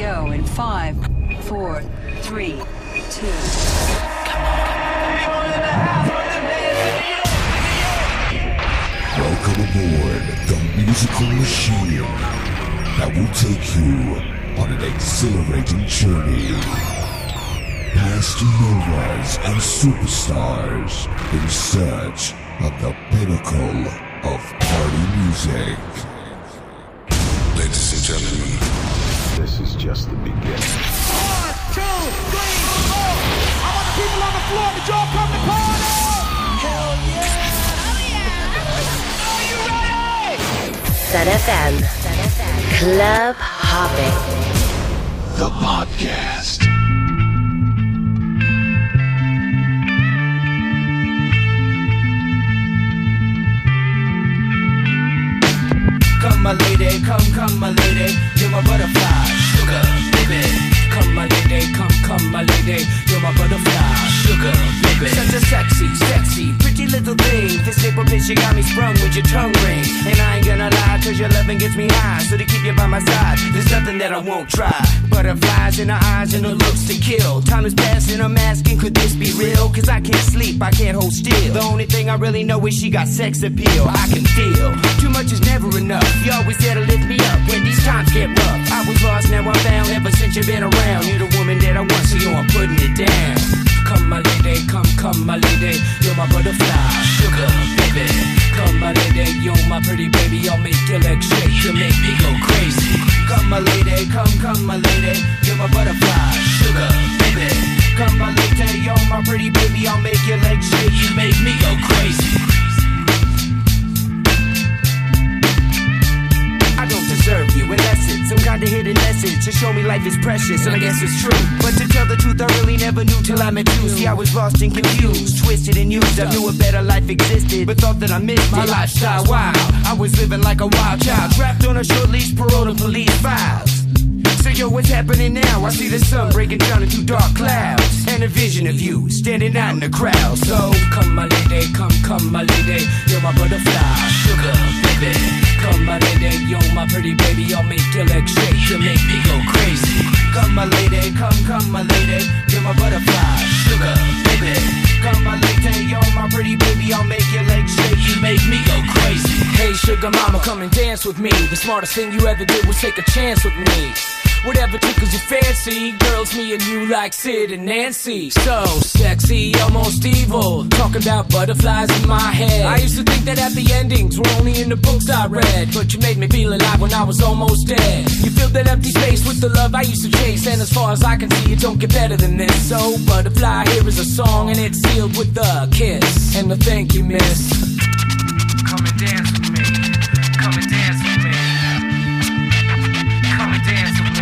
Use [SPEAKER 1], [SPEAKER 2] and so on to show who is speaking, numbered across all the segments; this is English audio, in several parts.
[SPEAKER 1] go in 5, 4, 3, 2.
[SPEAKER 2] Welcome aboard the musical machine that will take you on an exhilarating journey past novas and superstars in search of the pinnacle of party music.
[SPEAKER 3] Ladies and gentlemen,
[SPEAKER 4] this is just the beginning. 1, 2, 3, 4. I want the people on the floor to y'all come to party. Hell yeah! Oh yeah! Are you ready?
[SPEAKER 5] Sun FM. Club Hopping.
[SPEAKER 2] The podcast.
[SPEAKER 6] Come my lady, come my lady, you're my butterfly, sugar, baby. Come my lady, come my lady, you're my butterfly, sugar, baby. Such a sexy, pretty little thing. This April bitch, you got me sprung with your tongue ring. And I ain't gonna lie, cause your loving gets me high. So to keep you by my side, there's nothing that I won't try. Butterflies in her eyes and her looks to kill. Time is passing, I'm asking, could this be real? Cause I can't sleep, I can't hold still. The only thing I really know is she got sex appeal. I can feel, too much is never enough. You always there to lift me up when these times get rough. I was lost, now I'm found. Ever since you've been around, you're the woman that I want, so yo, I'm putting it down. Come my lady, come my lady, you're my butterfly, sugar, baby. Come my lady, you're my pretty baby, I'll make your legs shake, you make me go crazy. Come my lady, come my lady, you're my butterfly, sugar, baby. Come my lady, you're my pretty baby, I'll make your legs shake, you make me go crazy. I don't deserve you unless it's some kind of hidden message to show me life is precious, and I guess it's true. But to tell the truth, I really never knew till I met you. See, I was lost and confused, twisted and used. I knew a better life existed, but thought that I missed my lifestyle. Wow, I was living like a wild child, trapped on a short leash, paroled in police files. So yo, what's happening now? I see the sun breaking down into dark clouds, and a vision of you standing out in the crowd. So come my lady, come my lady, you're my butterfly, sugar, baby. Come my lady, you're my pretty baby, I'll make your legs shake, you make me go crazy. Come my lady, come my lady, you're my butterfly, sugar, baby. Come my lady, you're my pretty baby, I'll make your legs shake, you make me go crazy. Hey sugar mama, come and dance with me. The smartest thing you ever did was take a chance with me. Whatever tickles your fancy, girls, me and you like Sid and Nancy. So sexy, almost evil, talking about butterflies in my head. I used to think that happy endings were only in the books I read, but you made me feel alive when I was almost dead. You filled that empty space with the love I used to chase, and as far as I can see, it don't get better than this. So butterfly, here is a song, and it's sealed with a kiss and a thank you, miss. Come and dance with me, come and dance with me, come and dance with me.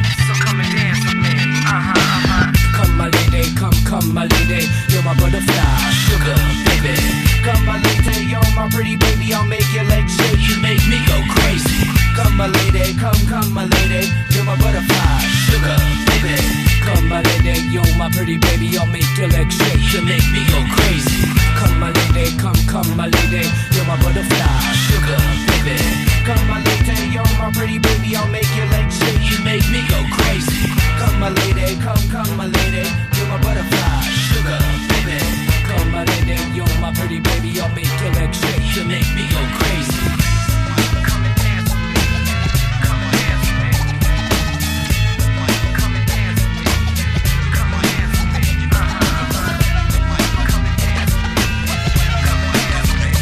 [SPEAKER 6] Come my lady, come my lady, you're my butterfly, sugar, baby. Come my lady, you're my pretty baby, I'll make your legs shake, you make me go crazy. Come my lady, come my lady, you're my butterfly, sugar, baby. Come my lady, you're my pretty baby, I'll make your legs shake, you make me go crazy. Come my lady, come my lady, you're my butterfly, sugar, baby. Come my lady, you're my pretty baby, I'll make your legs shake, you make me go crazy. Come my lady, come my lady, you're my butterfly, sugar, baby. Come my lady, you're my pretty baby, I'll make your legs shake, you make me go crazy. Come and dance with me, come and dance with me, come and dance with me, come and dance with me, come and dance with me, come and dance with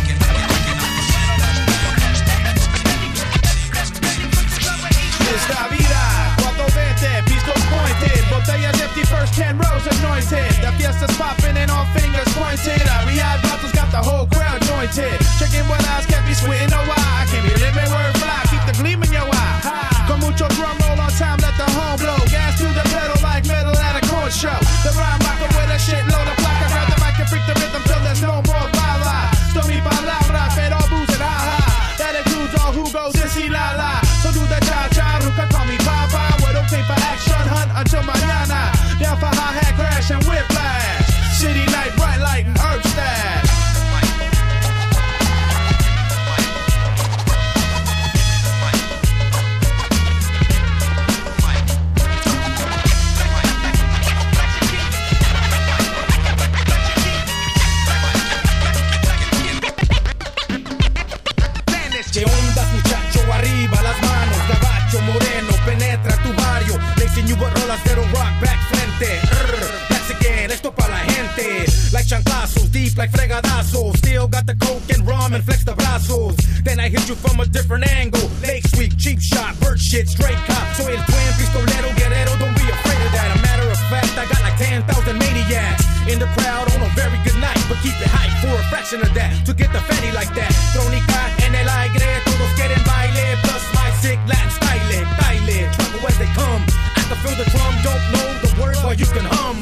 [SPEAKER 6] me.
[SPEAKER 4] Esta vida, cuando vete, pistols pointed, botellas empty, first 10 rows anointed. The fiesta's popping and all fingers pointed. Our rehab bottles got the whole crowd jointed. Chicken with eyes can't be sweet in no eye. I can't be living word fly, keep the gleam in your eye. Con mucho drum roll on time, let the horn blow. Gas to the pedal like metal at a corn show. The rhyme rocker with a shitload of placa. Grab the mic and freak the rhythm till there's no more bala. Sto mi palabra, pero booze and ha-ha. That includes all who goes sissy la la. So do the cha-cha, Ruka call me Papa. With okay for action, hunt until mañana. Down for hi-hat crash and whiplash. City light, bright light and herb stash.
[SPEAKER 3] penetra tu barrio. Lacing you with rolas de rock back frente. That's again, esto pa' la gente. Like chanclazos, deep like fregadazos. Still got the coke and rum and flex the brazos. Then I hit you from a different angle. Lake sweep, cheap shot, bird shit, straight cop. Soy el twin, pistolero, guerrero, don't be afraid of that. A matter of fact, I got like 10,000 maniacs in the crowd on a very good night. But keep it hype for a fraction of that. To get the fatty like that. Trónica en el aire, todos quieren baile. Plus my sick Latin style, baile. Trouble as they come. I can feel the drum, don't know the words, but you can hum.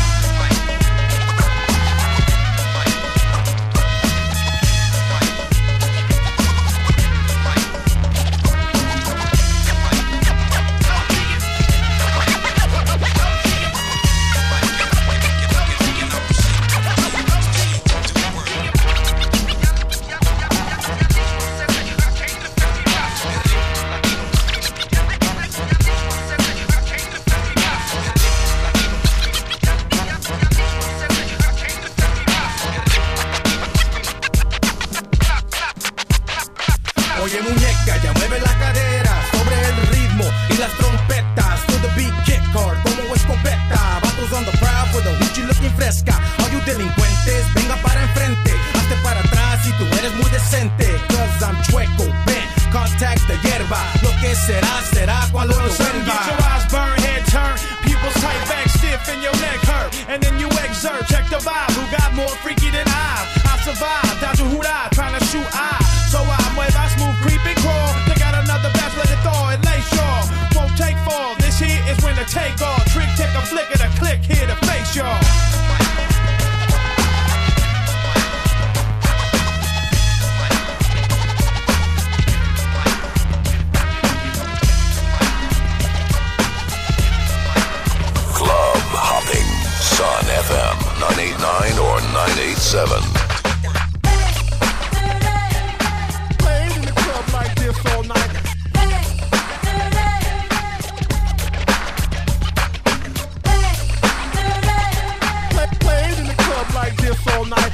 [SPEAKER 3] Oye muñeca, ya mueve la cadera sobre el ritmo y las trompetas. To the beat, kick hard como escopeta. Vatos on the prowl for the hoochie looking fresca. All you delincuentes, venga para enfrente. Hazte para atrás si tú eres muy decente. Cause I'm chueco, bent, contact the hierba. Lo que será, será cuando lo vuelva.
[SPEAKER 4] Get your eyes burn, head turn. Pupils tight back, stiff and your neck hurt. And then you exert, check the vibe. Who got more freaky than I survived, down to Hurrah, trying to shoot So I mueva smooth, creep and crawl. They got another batch, let it thaw and lay shaw. Won't take fall, this here is when to take off. Trick, take a flick of the click, here to face y'all.
[SPEAKER 2] Club hopping, Sun FM 989 or 987.
[SPEAKER 7] All night. Played in the club like this all night.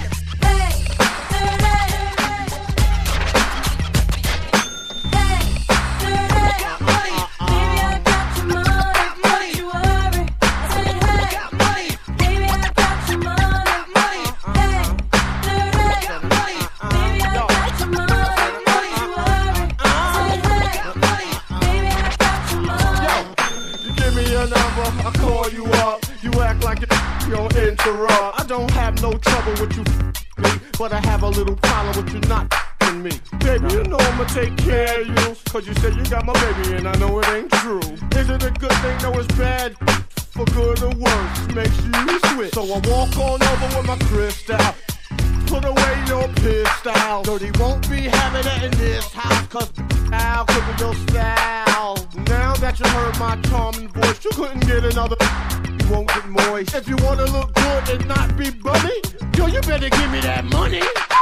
[SPEAKER 7] I don't have no trouble with you, but I have a little problem with you not me. Baby, you know I'ma take care of you, cause you said you got my baby and I know it ain't true. Is it a good thing? No, it's bad. For good or worse, makes you switch. So I walk on over with my crystal. Put away your pistol. Dirty won't be having it in this house, cause I'll cook with your style. Now that you heard my charming voice, you couldn't get another. You won't get moist. If you wanna look good and not be bummy, yo, you better give me that money.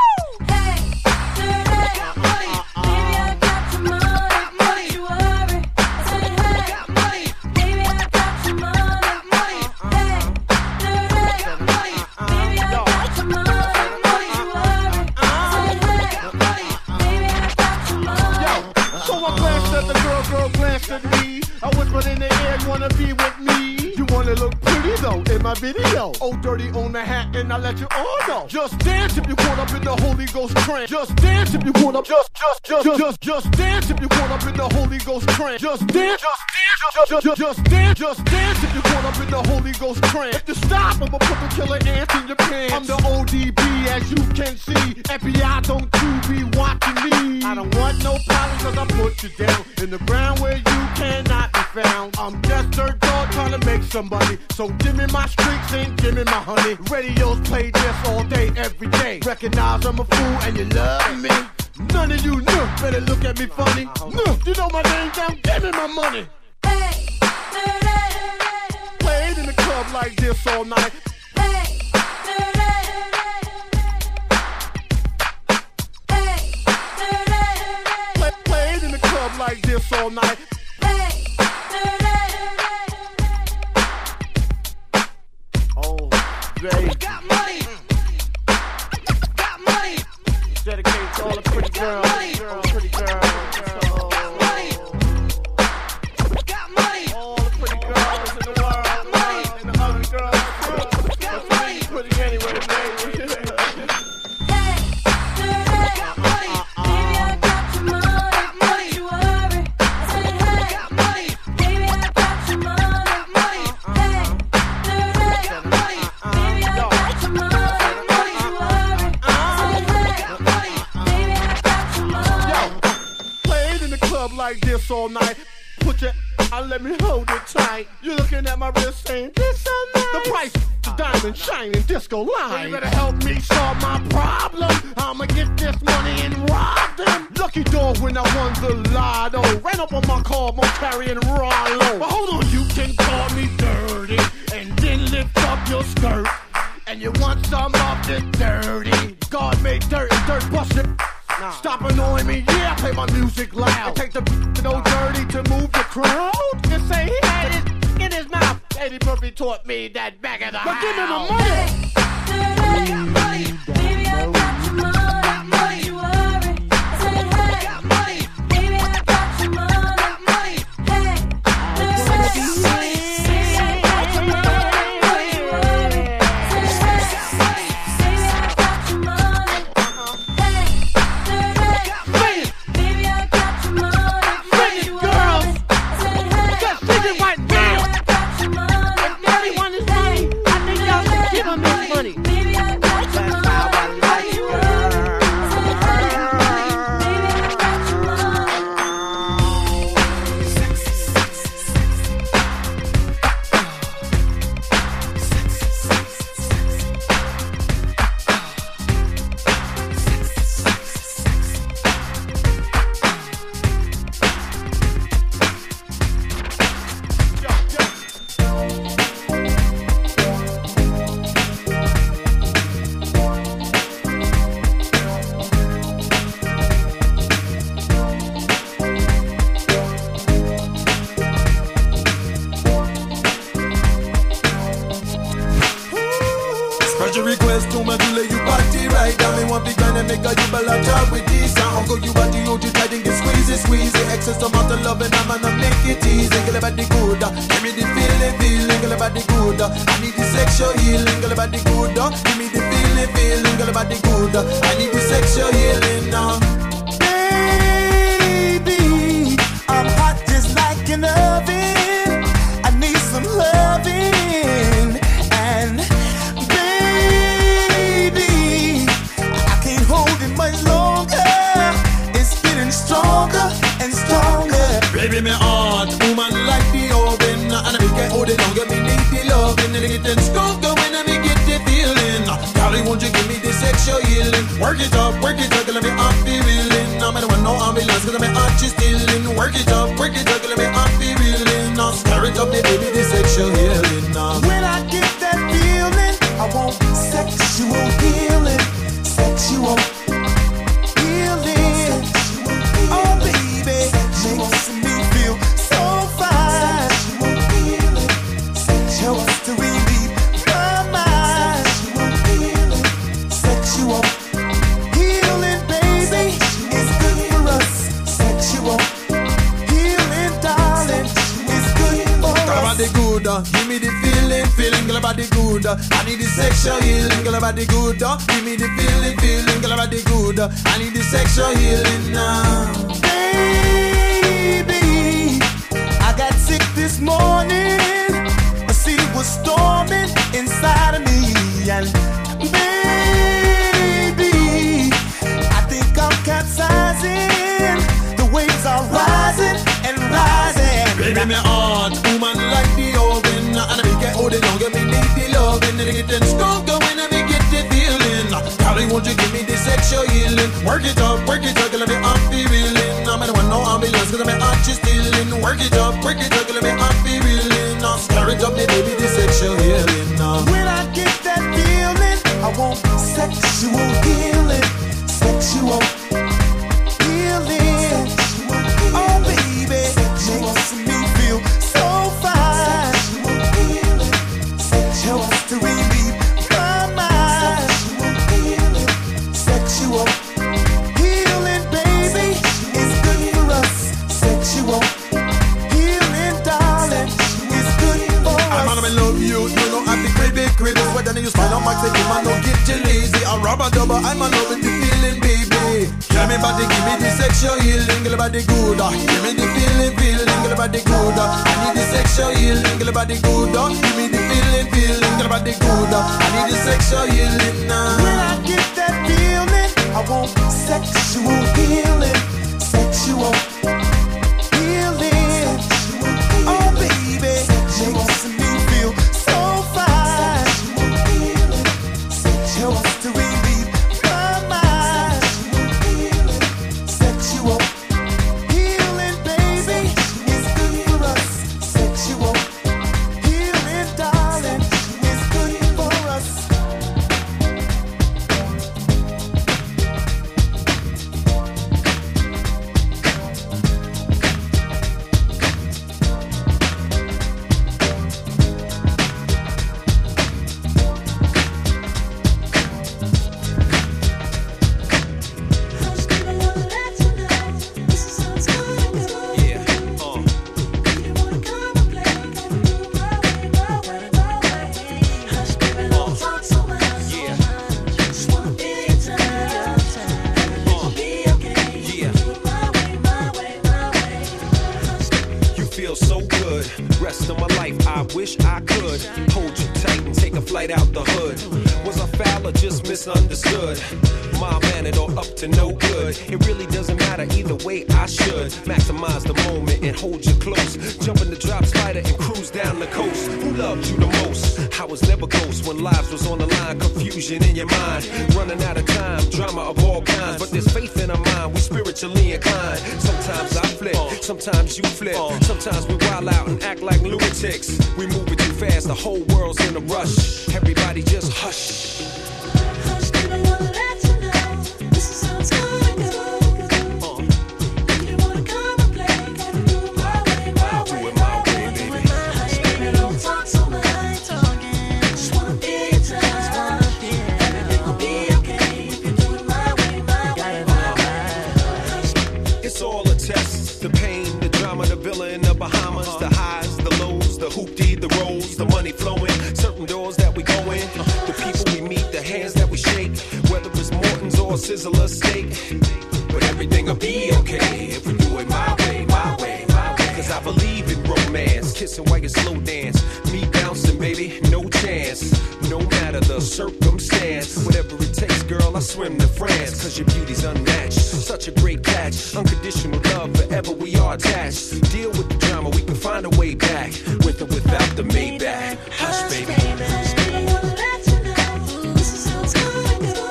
[SPEAKER 7] I whispered in the air, wanna be with me. You wanna look pretty though in my video. Oh, dirty on the hat, and I let you all know. Just dance if you caught up in the Holy Ghost trance. Just dance if you caught up. Just dance if you caught up in the Holy Ghost trance. Just dance if you caught up in the Holy Ghost trance. If you stop, I'ma put the killer ants in your pants. I'm the ODB, as you can see. FBI, don't you be watching me. I don't want no problems, cause I put you down in the ground where you cannot be found. I'm just dirt dog trying to make somebody. So give me my streaks and give me my honey. Radios play this all day, every day. Recognize I'm a fool and you love me. None of you better look at me funny. You know my name down, give me my money. Played in the club like this all night. Played in the club like this all night. Oh, baby. Got money. Got money. Dedicated to all the pretty girls. Pretty girls. Got all night. Put your let me hold it tight. You're looking at my wrist saying, this so nice. The price is diamond shining disco line. So you better help me solve my problem. I'ma get this money and rob them. Lucky dog when I won the lotto. Ran up on my car, more carrying Rollo. But hold on, you can call me dirty and then lift up your skirt. And you want some of the dirty. God made dirt and dirt busted. Nah. Stop annoying me, yeah, I play my music loud. I take the no dirty to move the crowd. Just say he had it in his mouth. Eddie Murphy taught me that back of the house. But give me my money.
[SPEAKER 8] I got money. Baby, I got your money. Got money. You worry. I said, hey. Got money. Baby, I got your money. Got money. Hey. I got money. Baby, I got your money. You worry. I said, hey. Baby, I got your money. Hey. Baby, I got your money. You worry. I said, hey.
[SPEAKER 7] Just think it right now. If everyone is money, I think y'all should give him his money.
[SPEAKER 8] Baby, I got your money. You worry. I said, hey. Baby, I got your money.
[SPEAKER 9] Special request to my do you party right down. Me want big man and make a you ball talk with this. Uncle you body you just tight and get squeezy. Excess amount of love and I'm gonna make it easy. Girl about the good, give me the feeling. Girl about the good, I need the sexual healing. Girl about the good, give me the feeling. Girl about the good, I need the sexual healing now. Baby, I'm hot just like an oven. I need some loving and. Much longer, it's getting stronger and stronger. Baby, me heart, woman like the oven, and I make it hold it longer. Me need the loving, and it getting stronger when I get the feeling. Golly, won't you give me the sexual healing? Work it up, let me off the reeling. I'm the one no ambulance, cause my heart is stealing. Work it up, let me off the reeling. Now stir it up, baby, the sexual healing. When I get that feeling, I want sexual healing, sexual. Oh baby, makes me feel so fine. Helps to relieve my mind. Sexual healing, baby, is good for us. Sexual healing, darling, is good for us. Girl about the good, give me the feeling, girl about the good. I need the sexual healing, girl about the good. Give me the feeling, girl about the good. I need the sexual healing now. Baby, I got sick this morning. A sea was storming inside of me, and baby, I think I'm capsizing. The waves are rising and rising. Baby, my heart, woman like the oven, and I make it hold it longer. Me need the love, and it getting stronger when I get the feeling. Golly, won't you give me the sexual healing? Work it up, let me off the reeling. I'm the one no ambulance, cause my heart is stealing. Work it up, let me off the reeling. Now stir it up, baby, the sexual healing. When I get that feeling, I want sexual healing, sexual healing. Oh baby, makes me feel so fine. Helps to relieve my mind. Sexual healing, baby, is good for us. Sexual healing, darling, is good for us. I'm gonna love you, you know I'm the crazy. Whether you smile on my face, man, don't get you lazy. A rubber double, I'm a loving the feeling, baby. Tell me about the, give me the sexual healing, girl about the good. Give me the feeling, girl about the good. I need the sexual healing, girl about the good. Give me the feeling, girl about the good. I need the sexual healing now. When I get that feeling, I want sexual healing, sexual healing.
[SPEAKER 10] good. Rest of my life, I wish I could hold you tight and take a flight out the hood. Was I foul or just misunderstood? Mild-mannered or up to no good? It really doesn't matter either way, I should maximize the moment and hold you close. Jump in the drop slider and cruise down the coast. Who loved you the most? I was never close when lives was on the line. Confusion in your mind, running out of time, drama of all kinds. But there's faith in our mind, we spiritually inclined. Sometimes I flip, sometimes you flip. Sometimes we wild out and act like lunatics. We move it too fast, the whole world's in a rush. Everybody just hush.
[SPEAKER 8] Hush, baby, wanna let you know this is how it's gonna go. If you wanna come and play, gotta do it my way, my way, my way. Hush, baby, don't talk so much. Just wanna be your time. Everything will be okay if you do it my way, my way, my way.
[SPEAKER 10] It's all a test. The pain, the drama, the villa in the Bahamas, the highs, the lows, the hoopty, the rolls, the money flowing, certain doors that we go in, the people we meet, the hands that we shake, whether it's Morton's or Sizzler steak. But everything'll be okay if we do it my way, my way, my way. Cause I believe in romance, kissing while you slow dance, me bouncing, baby, no chance. No matter the circumstance, whatever it takes, girl, I swim to France. Cause your beauty's unmatched, such a great catch. Unconditional love, forever we are attached. Deal with the drama, we can find a way back, with or without the Maybach. Hush, baby.
[SPEAKER 8] Hush, baby, wanna let you know this is how it's gonna go.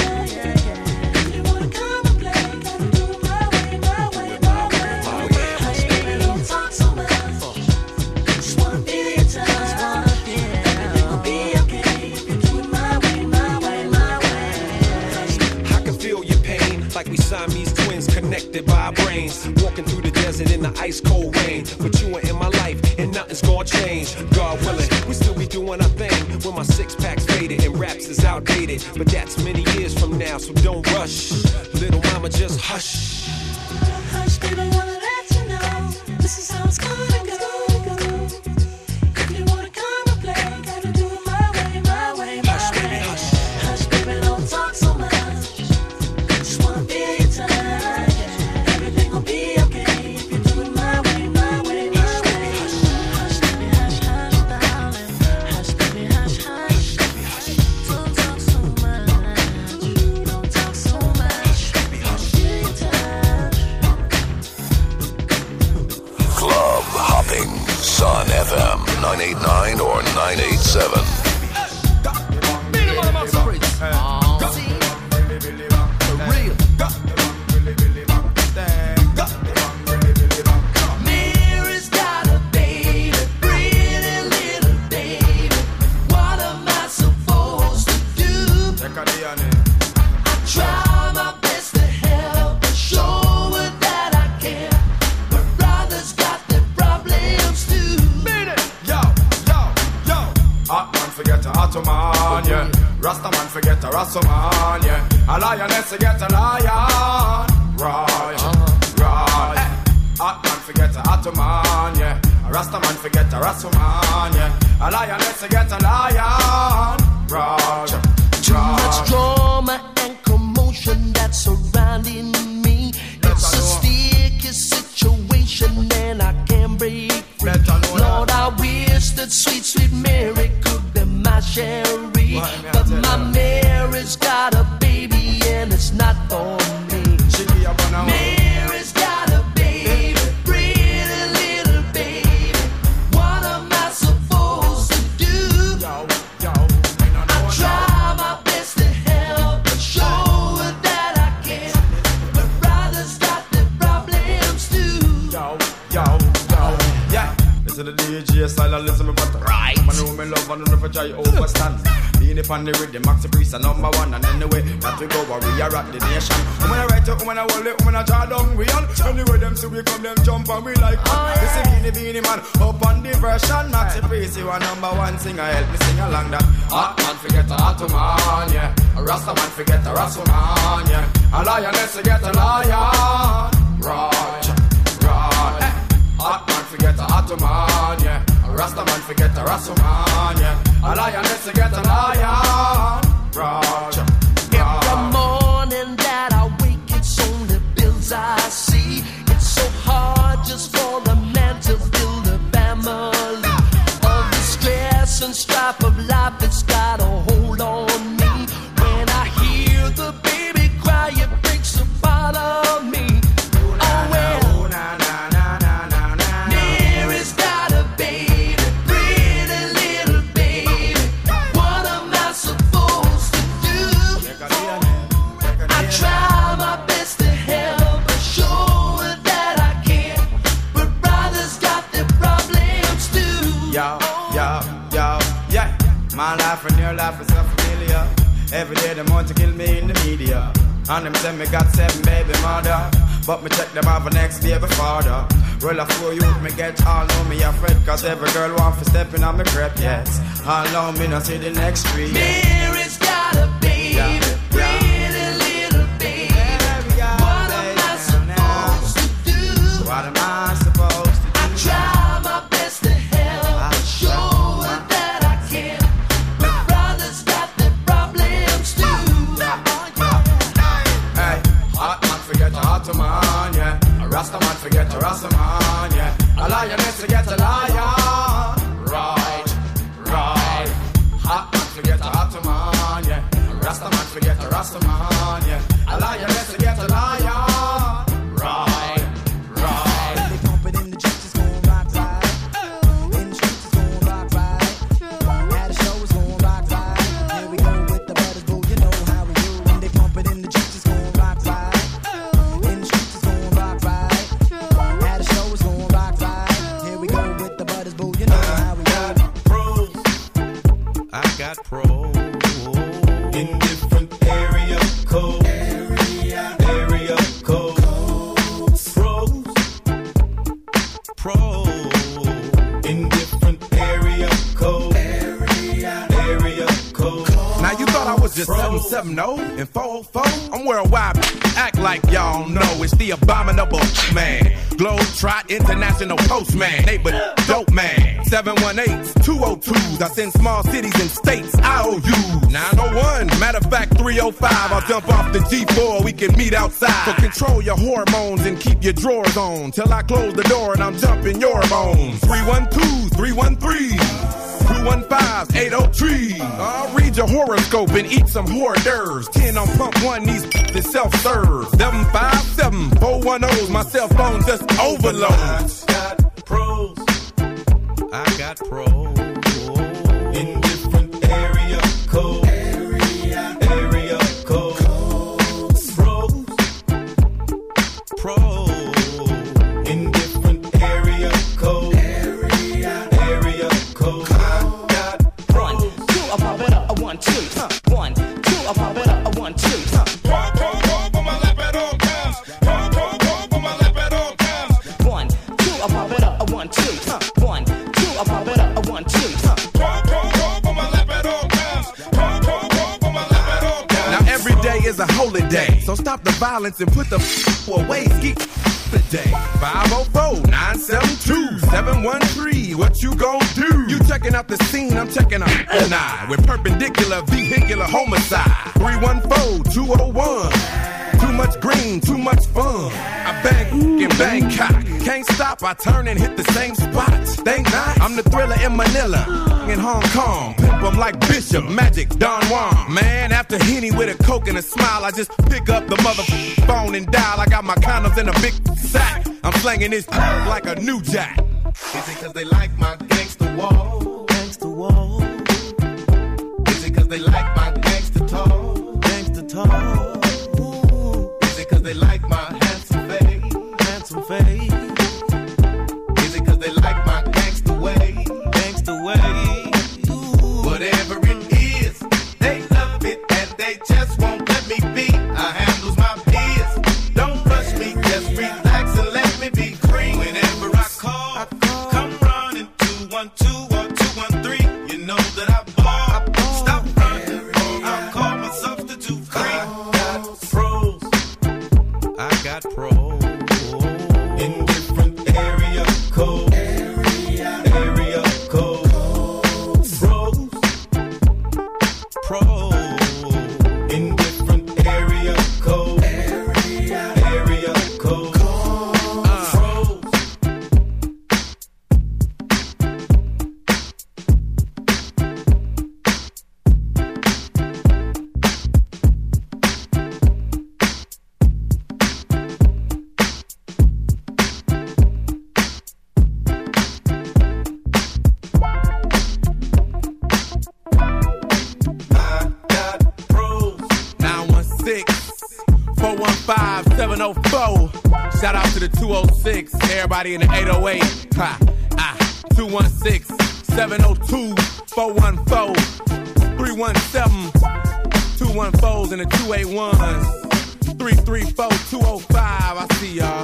[SPEAKER 8] If you wanna come and play, gotta do it my way, my way, my way. Hush, baby, don't talk so much. Just wanna be your time. Everything will be okay if you do it my way, my way, my way.
[SPEAKER 10] I can feel your pain, like we Siamese twins connected by our brains. Walking through the desert in the ice cold rain. But you are in my life and nothing's gonna change. God willing, we still be doing our thing. When my six pack's faded and raps is outdated. But that's many years from now, so don't rush. Little mama, just hush.
[SPEAKER 8] Hush, baby, wanna let you know this is how it's gonna go. If you wanna come and play, gotta do it my way, my way, my
[SPEAKER 10] Hush, baby,
[SPEAKER 8] way.
[SPEAKER 10] hush.
[SPEAKER 8] Hush, baby, don't talk so much. Just wanna be your time. Everything will be okay if you do it my way, my way, my way. Hush, baby, hush, hush, darling. Hush, baby, hush, hush. Don't talk so much. Don't talk so much. Be your time.
[SPEAKER 2] Club hopping. Sun FM 989 or 987.
[SPEAKER 8] Mary's got a baby, pretty little baby. What am I supposed to do? I try my best to help her, show her that I care. But brothers got their problems too.
[SPEAKER 4] Yo, yo, yo. Hot man forget a hot man, yeah. Rasta man forget a Rasta man, yeah. A lioness forget a lion, right, right. Hot man forget a hot man, yeah. A Rasta man forget a Rasta man, yeah. A lioness forget a lion, right,
[SPEAKER 11] Too much
[SPEAKER 4] right.
[SPEAKER 11] drama and commotion that's surrounding me. It's a sticky situation and I can't break free. Lord, I wish that sweet, sweet Mary could be my Sherry. But my Mary's got a baby and it's not for me. Mary's got a baby, pretty little baby. What am I supposed to do? I try my best to help her, show her that I care. But brothers got their problems too.
[SPEAKER 4] Yo, yo, yo, yeah. Listen to the DJ style and listen to me butter. Right. Man who me love and never try overstand. Being upon the rhythm, Maxi Priest a number one. And anyway, that we go where we are rock the nation. When I write it, when I hold it, when I draw down, we on. Anyway, them see we come, them jump and we like one. This is Beanie man, up on the version. Maxi Priest, you a number one singer, help me sing along that. Hot man forget a hot man, yeah. A Rasta man forget a Rasta man, yeah. A lioness forget a lion, right, right. Hot man forget a hot man, yeah. A Rasta man forget a Rasta man, yeah. A lioness forget a lion, right,
[SPEAKER 11] Every morning that I wake, it's only bills I see. It's so hard just for a man to build a family. type of life that's got a hold on me. When I hear the baby cry, it breaks a part of me. Oh well, Mary's got a baby, pretty little baby. What am I supposed to do? I try my best to help her, show her that I care, but brothers got their problems too.
[SPEAKER 12] Yo, yeah. My life and your life is so familiar. Every day them want to kill me in the media. And them say me got 7 baby mother, but me check them out for next baby father. Well, I fool you, me get all on me afraid, cause every girl want to step in on me crep, yes. How long me not see the next tree?
[SPEAKER 11] Mary's got a baby, pretty little baby. What am I supposed to do?
[SPEAKER 12] What am I supposed to do?
[SPEAKER 11] I try my best to help, show her that I care, but brothers got their problems too.
[SPEAKER 12] Hey, hot man forget a hot man, yeah. A Rasta man forget a Rasta man, yeah. A lioness forget a lion, right. Hot man forget a hot man, yeah. A Rasta man forget a Rasta man, yeah. A lioness forget a lion, right.
[SPEAKER 13] They pump it in the streets, it's gon' rock right. In the streets, it's gon' rock right. At a show, it's gon' rock right. Here we go with the brothers, boo, you know how we do. When they pump it in the streets, it's gon' rock right. In the streets, it's gon' rock right. At a show, it's gon' rock right. Here we go with the brothers, boo, you know how we do.
[SPEAKER 10] I got pros in different area codes. Area codes. Pros in different area codes. Area codes.
[SPEAKER 14] Now you thought I was just 770 and 404? I'm worldwide. Act like y'all know it's the abominable man. Globetrot International Postman. Neighbor dope man. 718s, 202s. I send small cities and states IOUs. 901, matter of fact 305. I'll jump off the G4, we can meet outside. So control your hormones and keep your drawers on till I close the door and I'm jumping your bones. 312, 313. 215-803. I'll read your horoscope and eat some hors d'oeuvres. 10 on pump 1, these is self-serve. 757-410's my cell phone just overloads.
[SPEAKER 10] I got pros in different area codes. Area codes. Pros in different area codes. Area codes. I got pros.
[SPEAKER 11] 1, 2, I pop it up, 1, 2, 1, 2, I pop it up, 1, 2,
[SPEAKER 14] Put my lap at all times. Put my lap at all times.
[SPEAKER 11] 1, 2, I pop it up, 1, 2, 1, 2, I pop it up, 1, 2,
[SPEAKER 14] Put my lap at all times. Put my lap at all times. Now every day is a holy day, so stop the violence and put the away. Ski the day. 504-972-713. What you gon' do? You checking out the scene, I'm checking out an eye with perpendicular vehicular homicide. 314-201. Too much green, too much fun. I bang in Bangkok. Can't stop, I turn and hit the same spot. Think not, I'm the thriller in Manila. In Hong Kong, pimp 'em like Bishop, Magic, Don Juan. Man, after Henny with a Coke and a smile, I just pick up the motherfucking phone and dial. I got my condoms in a big sack. I'm slanging this like a new jack.
[SPEAKER 10] Is it cause they like my gangsta wall? Gangsta wall. Is it cause they like my gangsta tall? Gangsta tall. Is it cause they like my handsome face? Handsome face. Is it cause they like my gangsta way? Gangsta way. Whatever it is, they love it and they just won't let me be. I handles my biz. Don't rush me, just relax and let me be free. Whenever I call, come running 212 or 213. You know that I ball. Stop running, I'll call my substitute free. I got pros. I got pros.
[SPEAKER 14] 704. Shout out to the 206. Everybody in the 808. 216 702 414 317 214s and the 281s. 334 205. I see y'all.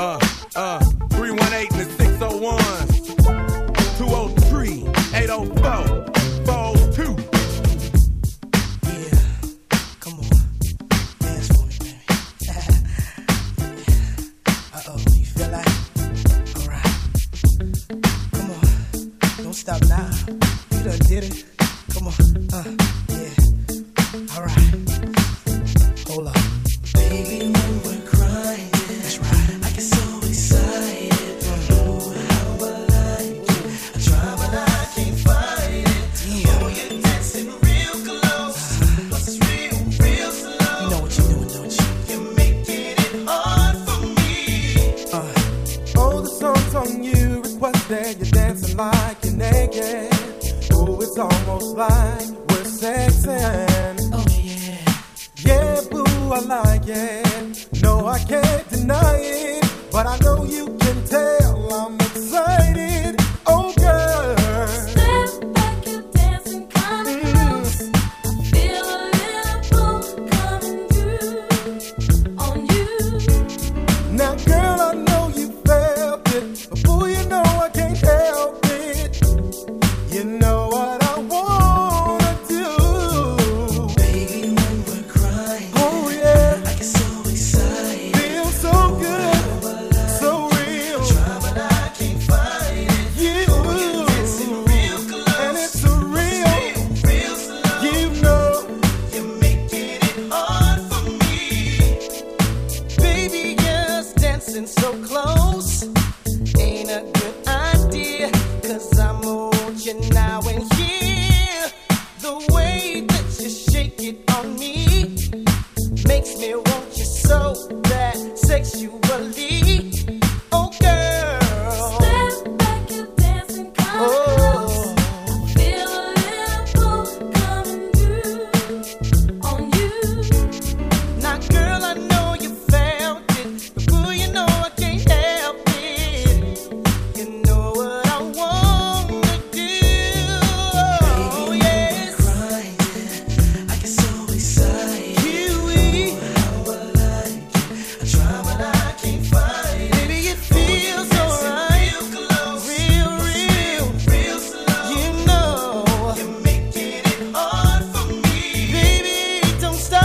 [SPEAKER 14] 318 and the 601s. 203 804 402.
[SPEAKER 13] Stop now. You done did it. Come on. Yeah. Alright. Hold up. Baby, when we're crying, that's right. I get so excited. Oh, how I like it. I try, but I can't fight it. Yeah. Oh, you're dancing real close. Plus it's real slow. You know what you're doing, don't you? You're making it hard for me.
[SPEAKER 7] Oh, the song's on you. Requested you're dancing like you're naked. Oh, it's almost like we're sexing.
[SPEAKER 13] Oh, yeah.
[SPEAKER 7] Yeah, boo, I like it. No, I can't deny it. But I know you can tell I'm excited. Oh, girl.
[SPEAKER 8] Step back, you're dancing kinda close. I feel a little pull coming through on you.
[SPEAKER 7] Now, girl, I know you felt it. But boo, you know I can't help it. You know what I wanna do.
[SPEAKER 13] Baby, when we're crying,
[SPEAKER 7] oh yeah,
[SPEAKER 13] I get so excited.
[SPEAKER 7] Feel so good, so real.
[SPEAKER 13] I try, but I can't fight it.
[SPEAKER 7] You,
[SPEAKER 13] oh, you're dancing real close.
[SPEAKER 7] And it's a real
[SPEAKER 13] slow.
[SPEAKER 7] You know,
[SPEAKER 13] you're making it hard for me. Baby, just dancing so close ain't a good idea. 'Cause I'm on you now and here. The way that you shake it on me makes me want you so bad sexually. Oh, girl.
[SPEAKER 8] Step back, you're dancing kinda close. I feel a little pull coming through on you.
[SPEAKER 13] Now, girl, I know you felt it, but boo, you know I can't help it. You know what I wanna do. Oh, yes. Crying, I get so excited. Kiwi. Oh, how I like it. I try, but I can't fight it. Baby, it feels so right. Real close. Real slow. You know you're making it hard for me. Baby, don't stop.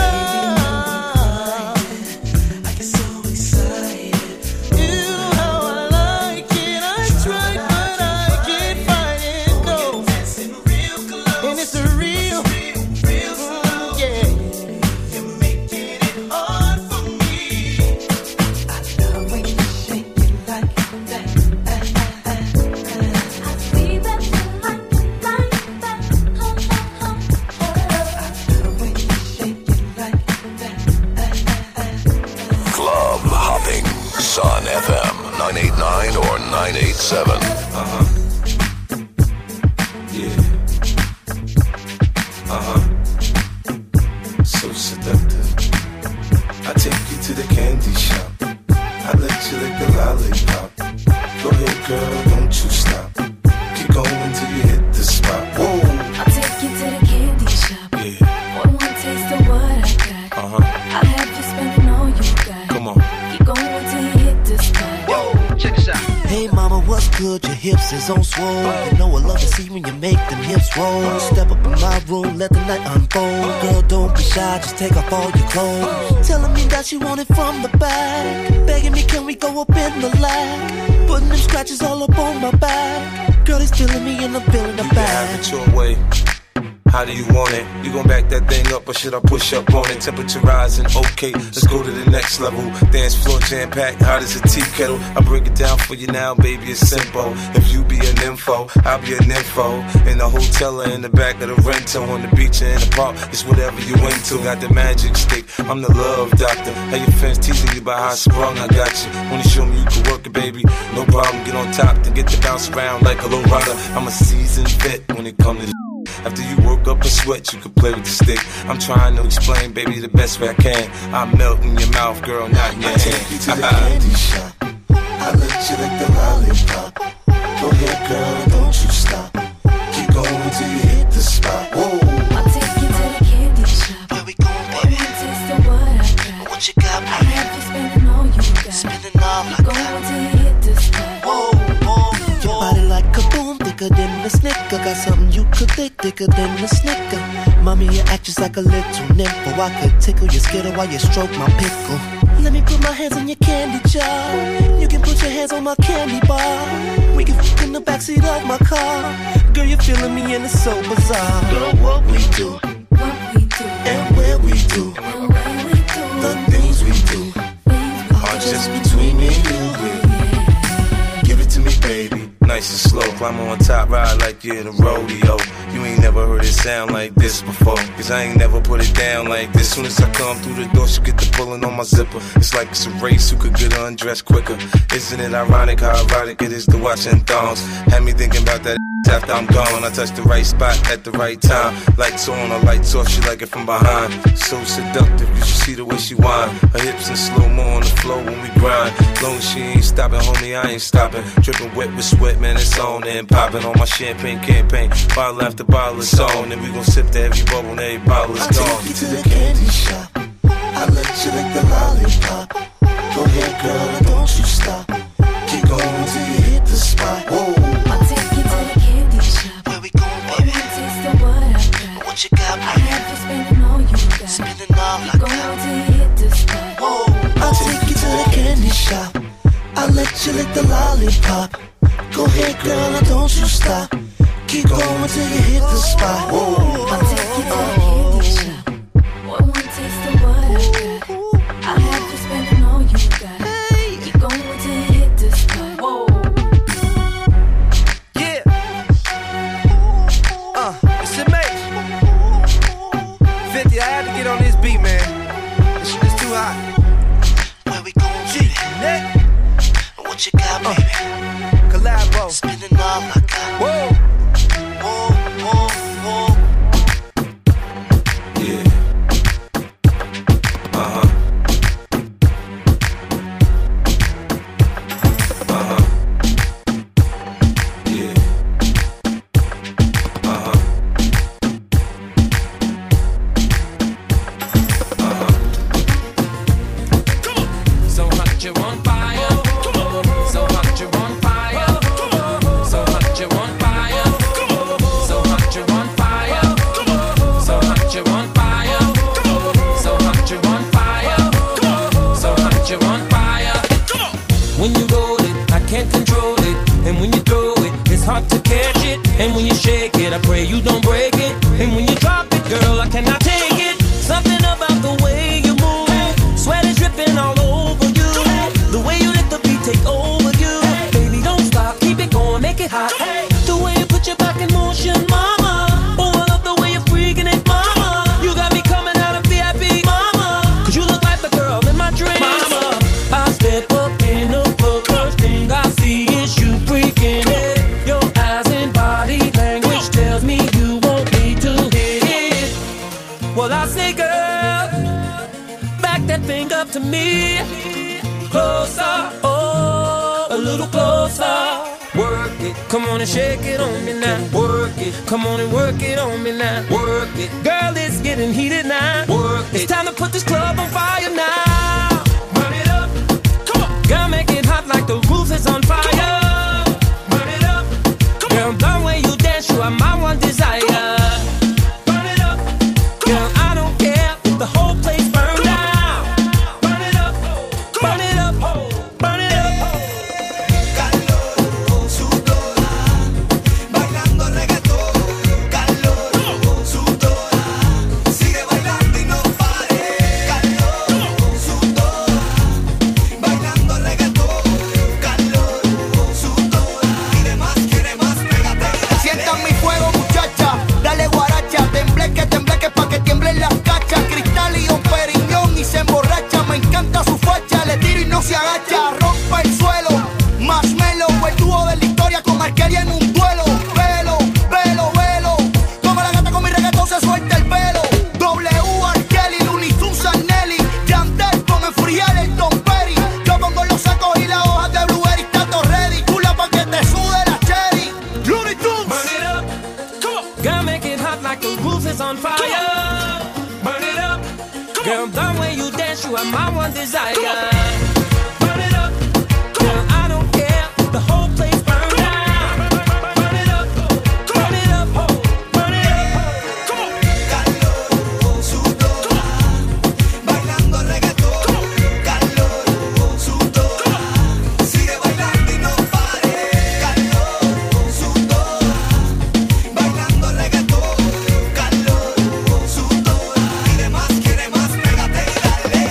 [SPEAKER 13] I get so excited. Ooh, how I like it. I tried, but I can't find it. No. And it's a real slow. Yeah. You're making it hard for me. I love when you shake it like that.
[SPEAKER 8] I see that you like it like that.
[SPEAKER 13] I love when you shake it like that.
[SPEAKER 2] Club hopping. Sun FM 989 or 987.
[SPEAKER 15] So seductive. I take you to the candy shop. I let you lick the lollipop. Go ahead, girl, don't you stop. Keep going till you hit the spot. Whoa.
[SPEAKER 8] I'll take you to the candy shop.
[SPEAKER 15] Yeah.
[SPEAKER 8] One taste of what I got. I'll have you spending all you got.
[SPEAKER 15] Come on.
[SPEAKER 8] Keep going till you hit the spot.
[SPEAKER 6] Check this out.
[SPEAKER 16] Hey mama, what's good? Your hips is on swole. You know I love to see when you make them hips roll. Step up in my room, let the night unfold. Girl, don't be shy, just take off all your clothes. Telling me that you want it from the back. Begging me, can we go up in the lag? Putting them scratches all up on my back. Girl, it's feeling me and I'm feeling the
[SPEAKER 15] You can
[SPEAKER 16] back.
[SPEAKER 15] have it your way. How do you want it? You gon' back that thing up or should I push up on it? Temperature rising, okay, let's go to the next level. Dance floor jam packed, hot as a tea kettle. I break it down for you now, baby, it's simple. If you be an info, I'll be an info. In the hotel or in the back of the rental, on the beach or in the park, it's whatever you into. Got the magic stick, I'm the love doctor. How your fans teasing you about how I sprung, I got you. Wanna show me you can work it, baby? No problem, get on top, then get to bounce around like a low rider. I'm a seasoned vet when it comes to After you work up a sweat, you can play with the stick. I'm trying to explain, baby, the best way I can. I'm melting in your mouth, girl, not in your hand.
[SPEAKER 16] Take you to the candy shop. I let you lick the lollipop. Go ahead, girl, don't you stop. Keep going till you hit the spot. Whoa.
[SPEAKER 8] I'll take you to the candy shop. Where we going, baby? One taste of what I got. What you got, baby? I have you spending all you got.
[SPEAKER 16] Spending all I got.
[SPEAKER 8] Going till you hit the spot.
[SPEAKER 16] Whoa, whoa. Your body like a boom, thicker than a snicker. Got something you could lick, thicker than a snicker. Mommy, you act just like a little nympho. I could tickle your skittle while you stroke my pickle. Let me put my hands in your candy jar. You can put your hands on my candy bar. We can fuck in the backseat of my car. Girl, you're feeling me and it's so bizarre. Girl, what we do, and where we do, the things we do are just between me and you, baby. Give it to me, baby.
[SPEAKER 15] Nice and slow, climb on top, ride like you're in a rodeo. You ain't never heard it sound like this before, cause I ain't never put it down like this. Soon as I come through the door, she get the pulling on my zipper. It's like it's a race, who could get undressed quicker. Isn't it ironic how erotic it is to watch in thongs? Had me thinking about that after I'm gone. I touch the right spot at the right time. Lights on or lights off, she like it from behind. So seductive, you should see the way she whine. Her hips in slow-mo on the floor when we grind. Long as she ain't stopping, homie, I ain't stopping. Dripping wet with sweat, man, it's on and popping on my champagne campaign. Bottle after bottle is on, and we gon' sip to every bubble and every bottle is gone.
[SPEAKER 16] I'll take you to the candy shop. I let you lick the lollipop. Go ahead, girl, and don't you stop. Keep going till you hit the spot. Whoa.
[SPEAKER 8] I'll take you to the candy shop. Where we going, baby? One taste of what I got.
[SPEAKER 16] What you got, baby?
[SPEAKER 8] I have you spending all you got.
[SPEAKER 16] Spending all I got.
[SPEAKER 8] Going till you hit the spot.
[SPEAKER 16] Whoa. I'll take you to the candy shop. I let you lick the lollipop. Go ahead, girl, and don't you stop. Keep going till you hit the spot. Whoa.
[SPEAKER 8] I'll take you to the candy shop. One taste of what I got. I have you spending all you got. Keep going till you hit the spot. Whoa.
[SPEAKER 6] Yeah. It's amazing. 50, I had to get on this beat, man. This shit is too hot.
[SPEAKER 16] Where we going,
[SPEAKER 6] G, Nick.
[SPEAKER 16] What you got, baby?
[SPEAKER 6] Collabo.
[SPEAKER 16] Spending all I got.
[SPEAKER 6] Whoa.
[SPEAKER 16] Whoa, whoa, whoa.
[SPEAKER 15] Yeah. Uh-huh. Uh-huh. Yeah. Uh-huh. Uh-huh.
[SPEAKER 17] So hot you're on fire. So hot you're on fire. So hot you're on fire. So hot you're on fire. So hot you're on fire. So hot you're on fire. So hot you're on fire. When you roll it, I can't control it. And when you throw it, it's hard to catch it. And when you shake it, I pray you don't break it. And when you drop it, girl, I cannot take it. Something about the way you move, sweat is dripping all over you. The way you let the beat take over you. Baby, don't stop, keep it going, make it hot. The way you put your back in motion, mama. Oh, I love the way you're freaking it, mama. You got me coming out of VIP, mama. Cause you look like the girl in my dreams, mama. I step up in the club, first thing I see is you freaking it. Your eyes and body language tells me you want me to hit it. Well, I say, girl, back that thing up to me. Closer, oh, a little closer. Work it, come on and shake it on me now. Work it, come on and work it on me now. Work it, girl, it's getting heated now. Work it, it's time to put this club on fire now. Run it up, come on, girl, make it hot like the roof is on fire. Run it up, girl, the way you dance, you are my one desire. Burn it up, girl, I don't care if the whole place burns down. Burn it up, burn it up, burn it up.
[SPEAKER 9] Calor, sudora, bailando reggaetón. Calor, sudora, sigue bailando y no pare. Calor, sudora, bailando reggaetón. Calor,
[SPEAKER 17] is on fire. Burn it up. Girl, the way you dance, you are my one desire. Burn it up. Girl, I don't care. The whole place burn down. Burn it up. Burn it up. Burn it up. Come on.
[SPEAKER 9] Calor, sudor, bailando reggaetón. Calor, sudor, sigue bailando y no pare. Calor, sudor, bailando reggaetón. Calor, sudor, pide más, quiere más, pégate y dale.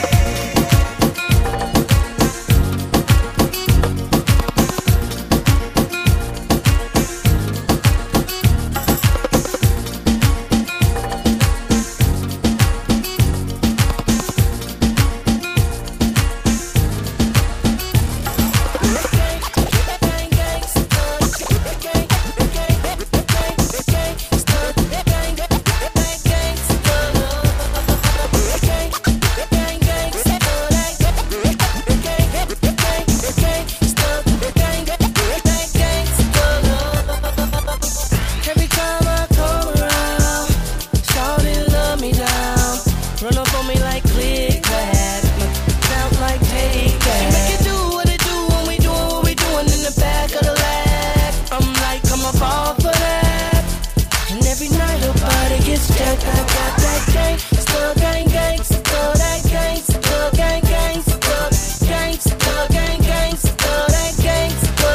[SPEAKER 11] Every time I come around, shawty love me down. Run up on me like click clack, sound like take that. She make it do what it do when we doing what we doing in the back of the lag. I'm like, come up all for that. And every night her body gets jacked. I got that gangsta gang gangsta, that gangsta gang gangsta, gangsta gang gangsta, that gangsta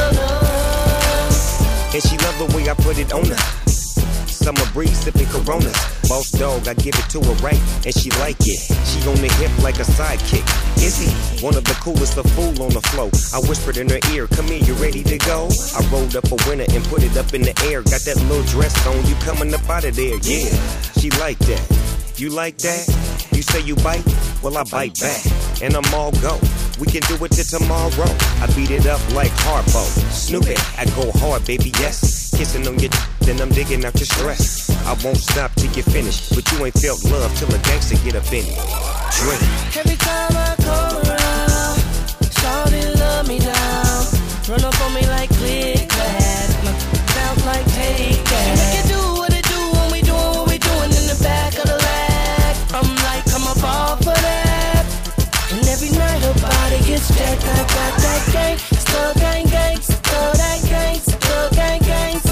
[SPEAKER 11] love.
[SPEAKER 18] And she love the way I put it on her. Summer breeze sipping Coronas. Boss dog, I give it to her right, and she like it. She on the hip like a sidekick. Is he one of the coolest, a fool on the flow? I whispered in her ear, come here, you ready to go? I rolled up a winner and put it up in the air. Got that little dress on, you coming up out of there, yeah. She like that. You like that? You say you bite? Well, I bite back, and I'm all go. We can do it till tomorrow. I beat it up like Harpo. Snoop it, I go hard, baby, yes. Kissing on your then I'm digging out your stress. I won't stop till you finish, but you ain't felt love till a gangster get up in it. Drink.
[SPEAKER 11] Every time I come around, shawty love me down. Run up on me like click clack, sound like take that. She make it do what it do when we doing what we doing in the back of the lag. I'm like, come up all for that. And every night her body gets jacked. I got that gangsta gang gangsta, that gangsta gang gangsta,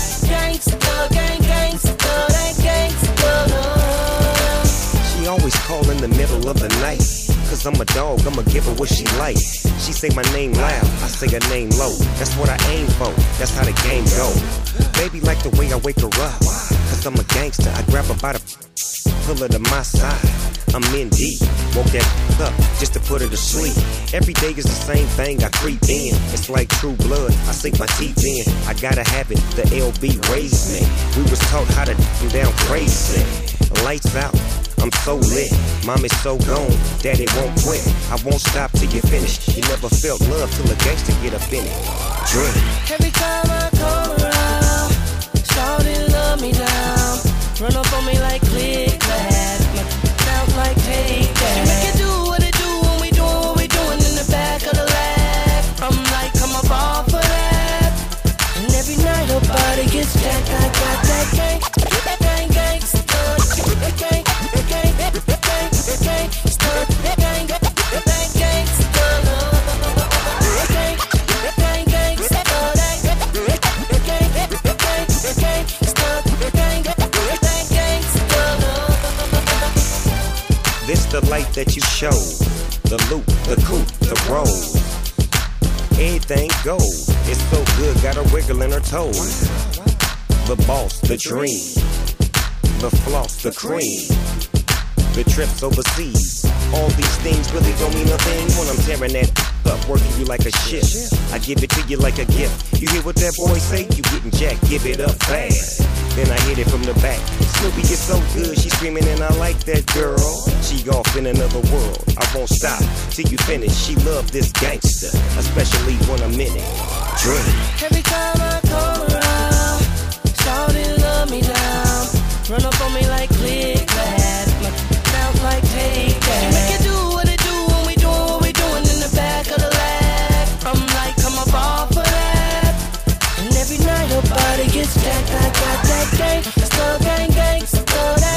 [SPEAKER 11] gangsta gang gangsta, that gangsta love.
[SPEAKER 18] She always call in the middle of the night. Cause I'm a dog, I'ma give her what she like. She say my name loud, I say her name low. That's what I aim for, that's how the game go. Baby like the way I wake her up. Cause I'm a gangster, I grab her by the pull her to my side. I'm in deep, woke that up just to put her to sleep. Every day is the same thing, I creep in. It's like true blood, I sink my teeth in. I gotta have it, the LB raised me. We was taught how to do down crazy. Lights out, I'm so lit. Mom is so gone, daddy won't quit. I won't stop till you finish. You never felt love till a gangster get up in it. Drink.
[SPEAKER 11] Every time I come around, shawty love me down. Run up on me like click clack, sound like take that. She make it do what it do when we doing what we doing in the back of the lag. I'm like, come up all for that. And every night her body gets jacked. I got that gang gangsta, gang
[SPEAKER 18] This the light that you show. The loop, the coupe, the roll. Everything goes. It's so good, got her wiggling her toes. The boss, the dream. The floss, the cream. The trips overseas. All these things really don't mean a thing when I'm tearing that up, working you like a ship. I give it to you like a gift. You hear what that boy say? You getting jacked, give it up fast. Then I hit it from the back. Snoopy is so good, she screaming and I like that girl. She off in another world. I won't stop till you finish. She love this gangster, especially when I'm in it. Drink.
[SPEAKER 11] Every time I come around, shawty love me down. Run up on me like click clack, sound like take that. She make it do what it do when we doing what we doing in the back of the lag. I'm like, come up all for that. And every night her body gets jacked. I got that gangsta, gang gangsta, that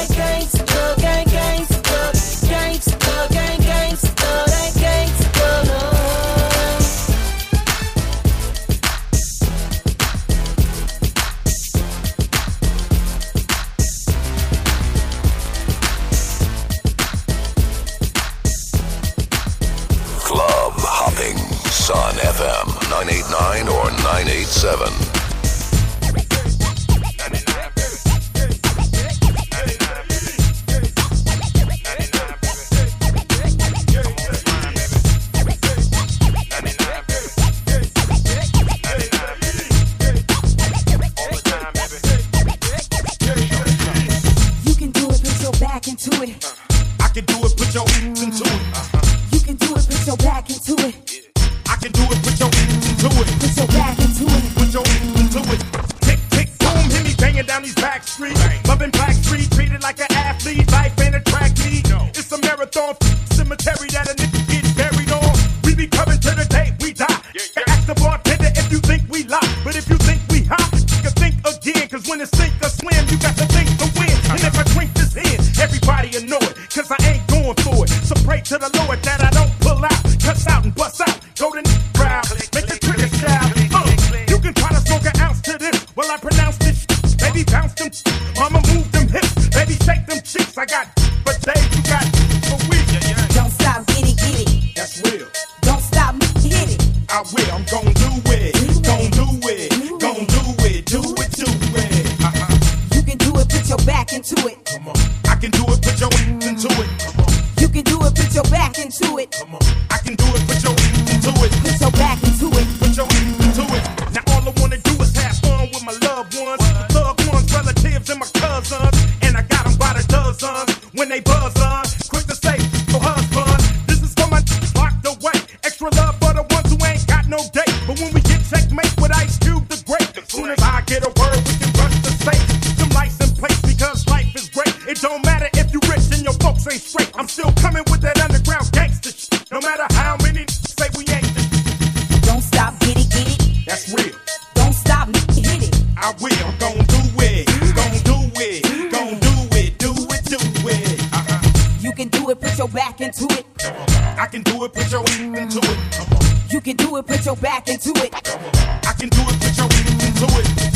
[SPEAKER 3] these back streets. Loving Black Street, treated like an athlete. Life ain't a track meet. It's a marathon cemetery that a nigga get buried on. We be coming to the day we die. Ask the bartender if you think we lie. But if you think we hot, you can think again. Cause when it's sink or swim, you got to think to win. And if I drink this in, everybody will know it. Cause I ain't going for it. So pray to the Lord that I don't pull out. Cuss out and bust out. Go to crowd. Make the trigger shout. You can try to smoke an ounce to this. Well, I pronounce this. Baby, bounce them. Mama, move them hips. Baby, shake them cheeks. I got but days you got for weeks.
[SPEAKER 19] Don't stop, get it.
[SPEAKER 3] That's real.
[SPEAKER 19] Don't stop, hit it.
[SPEAKER 3] I will. I'm gon' do it. Gon' do it. Gon' do it. Do it. Do it.
[SPEAKER 19] You can do it, put your back into it.
[SPEAKER 3] Come on. I can do it, put your into it. Come on.
[SPEAKER 19] You can do it, put your back into it.
[SPEAKER 3] Come on. I can do it, put your into it.
[SPEAKER 19] Put your back into it.
[SPEAKER 3] Put your into it. Now all I wanna do is have fun with my loved ones, loved ones, relatives, and my cousins. And I got them by the dozens when they buzz on. Quick to say, for husband, this is for my locked away. Extra love for the ones who ain't got no date. But when we get checkmate with Ice Cube the Great, as soon as I get a word, we can rush the safe. Some license plates because life is great. It don't matter if you rich and your folks ain't straight. I'm still coming with that underground gangster shit. No matter how many say we ain't.
[SPEAKER 19] Don't stop, get it.
[SPEAKER 3] That's real.
[SPEAKER 19] Don't stop, hit it.
[SPEAKER 3] I will. I'm gon' do it. Gon' do it. Gon' do it. Do it. Do it.
[SPEAKER 19] You can do it, put your back into it.
[SPEAKER 3] I can do it. Put your into it.
[SPEAKER 19] You can do it, put your back into it.
[SPEAKER 3] I can do it. Put your into it.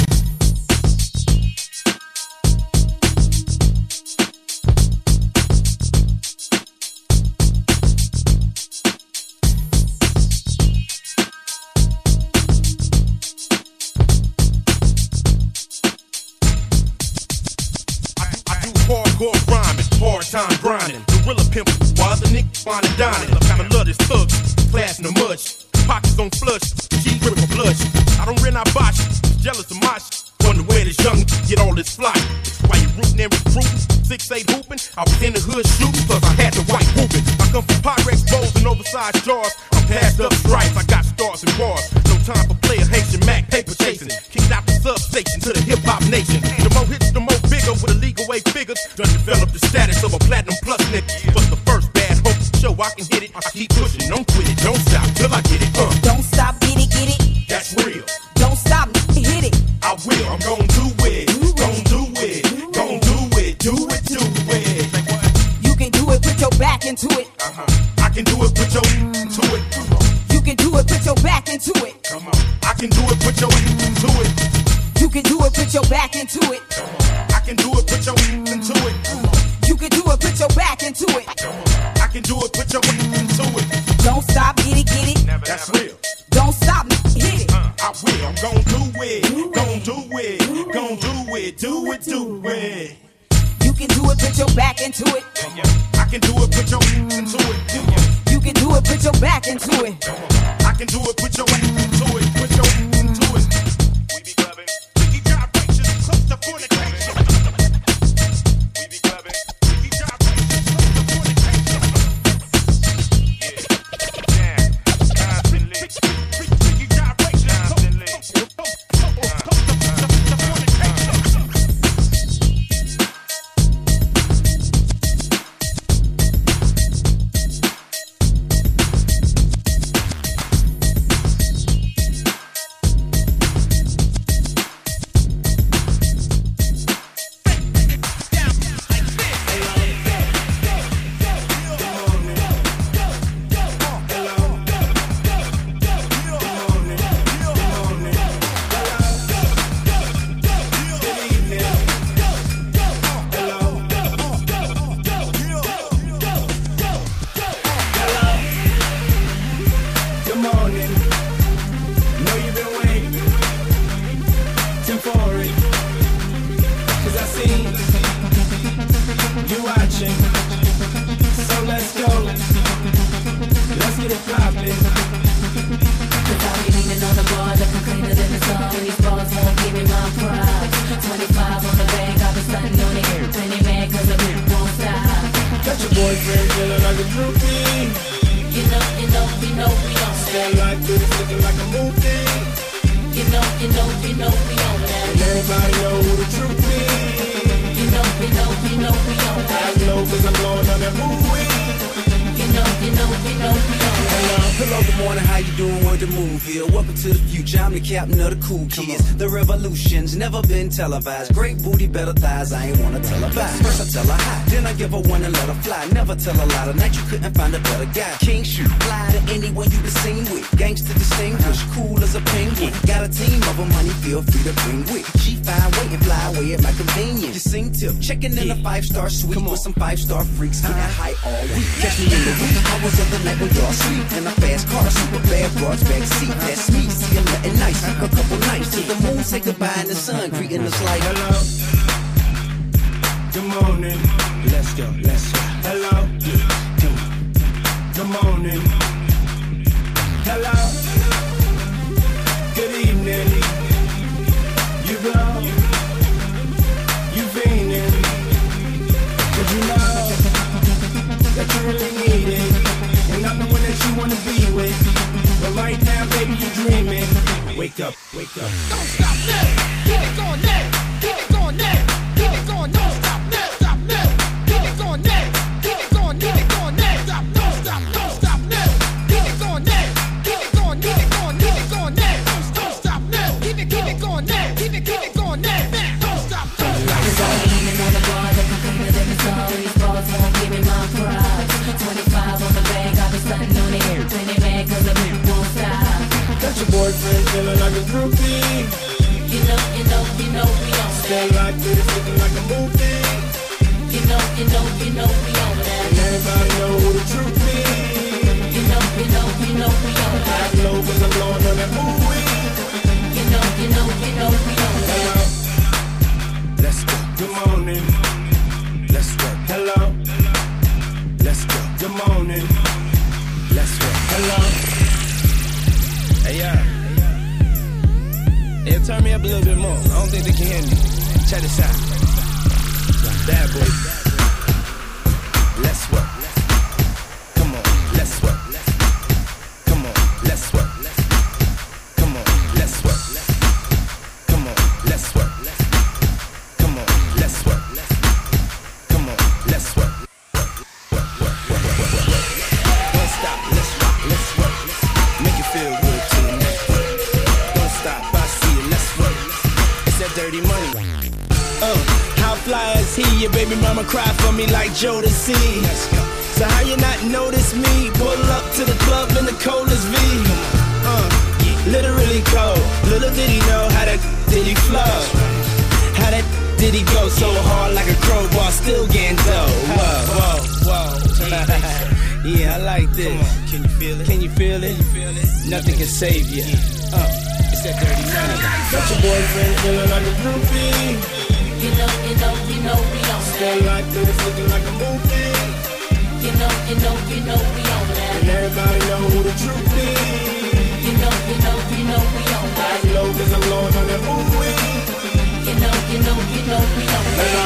[SPEAKER 3] Hardcore rhyming, hard time grinding, gorilla pimping, while other niggas wine and dining. Kinda love this thug, class in the mud, pockets on flush, G grip of blush. I don't rent, I botch, jealous of my shit. Wonder where this young get all this fly. Why you rootin' and recruiting, 6'8" hooping? I was in the hood shooting, plus I had the white whooping. I come from Pyrex bowls and oversized jars. I'm passed up stripes, I got stars and bars. No time for player Haitian Mac, paper chasing. Kicked out the substation to the hip hop nation. The more hits, the more bigger with illegal way figures. Done developed the status of a platinum plus nigga. But the first bad hope show I can hit it. I keep pushing, don't quit it, don't stop till I get it.
[SPEAKER 19] Don't stop, get it.
[SPEAKER 3] That's real.
[SPEAKER 19] Don't stop, hit it.
[SPEAKER 3] I will, I'm gon' do it. Gon' do it. Gon' do it. Do it. Do it.
[SPEAKER 19] You can do it, put your back into it.
[SPEAKER 3] I can do it, put your into it.
[SPEAKER 19] You can do it, put your back into it.
[SPEAKER 3] Come on. I can do it, put your into it.
[SPEAKER 19] You can do it, put your back into it.
[SPEAKER 3] I can do it, put your into it.
[SPEAKER 19] You can do it, put your back into it.
[SPEAKER 3] I can do it, put your into it.
[SPEAKER 19] Don't stop, get it.
[SPEAKER 3] That's real.
[SPEAKER 19] Don't stop, hit it.
[SPEAKER 3] I will, I'm gon' do it. Gon' do it. Gon' do it. Do it. Do it.
[SPEAKER 19] You can do it, put your back into it.
[SPEAKER 3] I can do it, put your into it.
[SPEAKER 19] You can do it, put your back into it.
[SPEAKER 3] I can do it, put your into it. Put your into it. We be clubbing. We be gyrations, close to fornication. We be clubbing. We be gyrations, close to fornication. Yeah, constantly. We be gyrations, constantly.
[SPEAKER 12] that ooh-wee.
[SPEAKER 20] Hello, good morning, how you doing? Word to Moonville. Welcome to the future, I'm the captain of the cool kids. The revolution's never been televised. Great booty, better thighs, I ain't wanna televise. First I tell her hi, then I give her one and let her fly. Never tell a lie, tonight you couldn't find a better guy. King shoot, fly to anyone you been seen with. Gangsta distinguished, cool as a penguin. Got a team of them, honey, feel free to bring with. She fine, wait and fly away at my convenience. You sing tip, checking in a 5-star suite with some 5-star freaks. Getting high all week. Catch me in the wee hours of the night when y'all sleep. In a fast car, super bad broads back seat. That's me, see I'm nothing nice. A couple nights till the moon say goodbye and the sun greeting us like
[SPEAKER 12] hello. Good morning.
[SPEAKER 20] Let's go, let's go.
[SPEAKER 12] Hello. Good morning. Hello. Good evening. You go. You fiending. Did you know that you really need it? And I'm the one that you wanna be with. But right now, baby, you're dreaming. Wake up, wake up.
[SPEAKER 8] Don't stop now. Keep it going now. Keep it going now. Keep it going. Don't stop now. Stop now. Keep it going now. Keep it going. Keep it going now. Stop. Don't stop. Don't stop now. Keep it going now. Keep it going. Keep it going. Keep it going now. Don't stop now. Keep it going now. Keep it going now. Don't stop. Don't stop. It's all leaning on the bar. Looking for the different stories. Balls won't give me my pride. 25 on the bag. I've been stunting on it. 20 mad 'cause the beat won't stop.
[SPEAKER 12] Got your boyfriend feeling like a groupie.
[SPEAKER 8] You know we on that.
[SPEAKER 12] Stay like this, looking like a movie.
[SPEAKER 8] You know we on that.
[SPEAKER 12] And everybody know who the truth is.
[SPEAKER 8] You know we on that.
[SPEAKER 12] I know 'cause I'm blowing on that movie.
[SPEAKER 8] You know we on that.
[SPEAKER 12] Hello.
[SPEAKER 20] Let's go.
[SPEAKER 12] Good morning.
[SPEAKER 20] Let's go.
[SPEAKER 12] Hello.
[SPEAKER 20] Let's go.
[SPEAKER 12] Good morning.
[SPEAKER 20] Let's go.
[SPEAKER 12] Hello.
[SPEAKER 20] Hey, yeah, turn me up a little bit more. I don't think they can hear me. Check this out. Bad boy. Let's work. Come on, let's work. Come on, let's work. Come on, let's work. Come on, let's work. Come on, let's work. Come on, let's work. Don't stop, let's rock, let's work. Make it feel good to the next. Don't stop, I see it, let's work. It's that dirty money.
[SPEAKER 12] How fly is he? Your baby mama cry for me like Jodeci.
[SPEAKER 20] Let's go.
[SPEAKER 12] So how you not notice me? Pull up to the club in the coldest V. Literally cold. Little did he know how that did he flow. How that did he go so hard like a crowbar, still getting dough. Whoa. Yeah, I like this.
[SPEAKER 20] Can you feel it?
[SPEAKER 12] Can you feel it? Nothing can save you.
[SPEAKER 20] It's that dirty money.
[SPEAKER 12] Got your boyfriend feeling like a groupie.
[SPEAKER 8] You know we on that.
[SPEAKER 12] Stay like this, looking like a movie.
[SPEAKER 8] You know we on that.
[SPEAKER 12] And everybody know who the truth is.
[SPEAKER 8] You know we on that.
[SPEAKER 12] I know 'cause I'm blowing on that movie.
[SPEAKER 8] You know we on that.
[SPEAKER 12] Hello.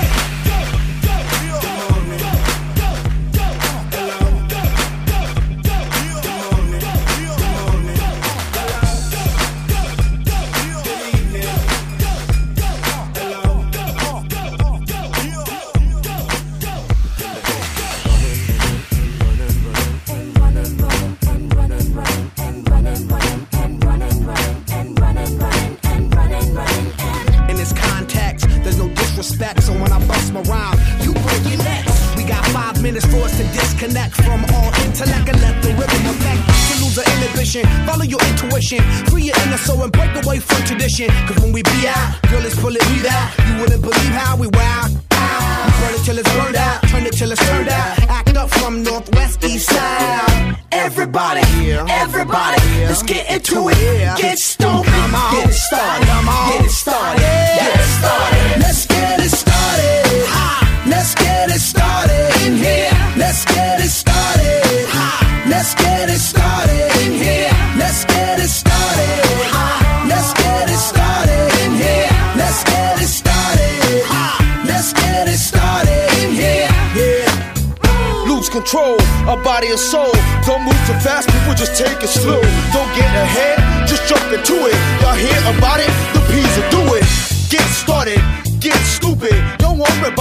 [SPEAKER 3] In this context, there's no disrespect, so when I bust my rhyme, you break your neck. We got 5 minutes for us to disconnect from all intellect and let the rhythm affect. To lose the inhibition, follow your intuition, free your inner soul and break away from tradition. 'Cause when we be out, girl, it's full of weed out. You wouldn't believe how we wow. We burn it till it's burned out, turn it till it's turned out. Act up from northwest, east side. Everybody, let's get into it. Get stoked, get it started, get it started, get it started. Let's get it started. Let's get it started in here. Let's get it started. Let's get it started in here. Let's get it started. Let's get it started in here. Let's get it started. Let's get it started in here. Yeah.
[SPEAKER 9] Lose control, a body and soul. Don't move too fast, people just take it slow. Don't get ahead, just jump into it. Y'all hear about it? The P's will do it. Get started, get stupid. Don't worry about it, people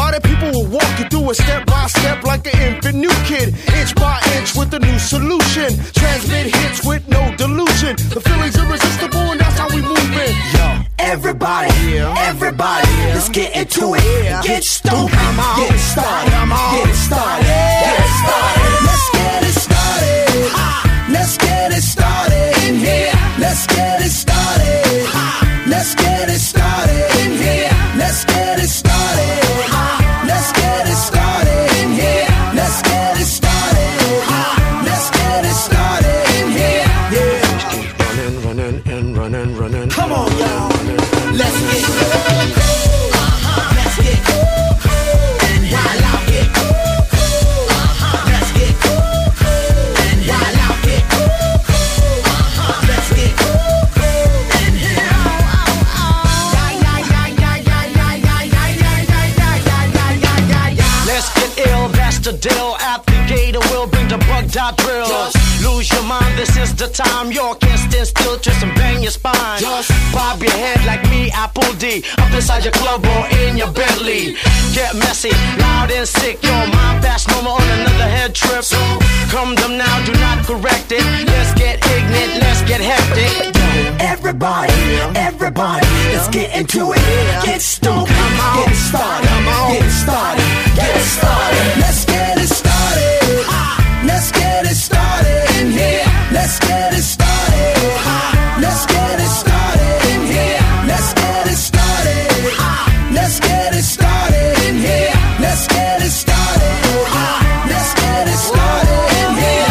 [SPEAKER 7] fool. Walk you through it step by step like an infant new kid. Inch by inch with a new solution. Transmit hits with no delusion. The feeling's irresistible and that's how we move it. Yo,
[SPEAKER 11] everybody, everybody, let's get into it. Get stoked, get it started, get it started, get it started. Let's get it started. Let's get it started in here. Let's get it started. Let's get it started in here. Let's get it started. Let's get it started in here. Let's get it started. Let's get it started in here. Yeah.
[SPEAKER 9] Running.
[SPEAKER 11] Come on, y'all. Let's get it. Let's get it. And while I get it. Let's get it. And while I get it. Let's get it.
[SPEAKER 21] Let's get ill, that's the deal. At the gator, we'll bring the bug dot drill. Just lose your mind, this is the time. You can't stand still, twist and bang your spine. Just bob your head like me, Apple D. Up inside your club or in your Bentley. Get messy, loud and sick. Your mind fast, no more on another head trip. So come them now, do not correct it. Let's get ignorant, let's get hectic.
[SPEAKER 11] Everybody, everybody, let's get into it. Get stoked, get it started, get it started, get it started. Let's get it started. Let's get it started in here. Let's get it started. Let's get it started in here. Let's get it started. Let's get it started in here. Let's get it started. Let's get it started in here.